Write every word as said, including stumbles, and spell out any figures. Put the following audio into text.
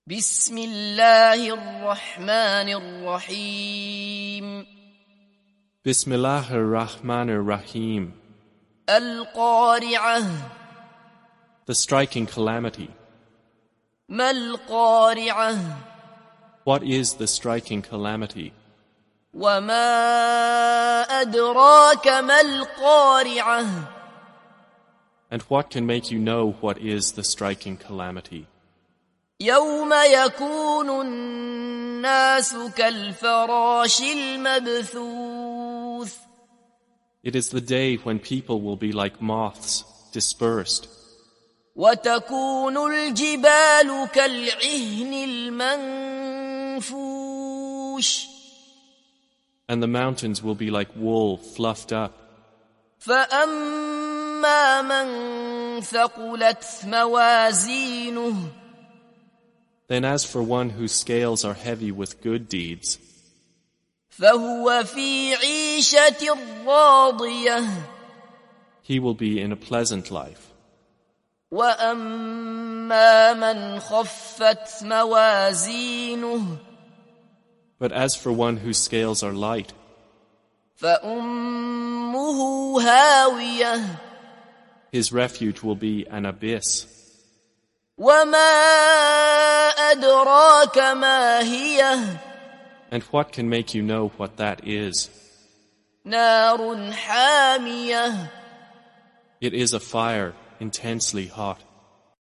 بسم الله الرحمن الرحيم Bismillah ar-Rahman ar-Rahim. القارعة The striking calamity. ما القارعة What is the striking calamity? وما أدراك ما القارعة And what can make you know what is the striking calamity? يوم يكون الناس كالفراش المبثوث It is the day when people will be like moths, dispersed, وتكون الجبال كالعهن المنفوش and the mountains will be like wool fluffed up. فأما من ثقلت موازينه Then as for one whose scales are heavy with good deeds, فهو في عيشة راضية he will be in a pleasant life. وأما من خفت موازينه But as for one whose scales are light, فأمه هاوية his refuge will be an abyss. وما أدراك ما هي And what can make you know what that is? نار حامية It is a fire intensely hot.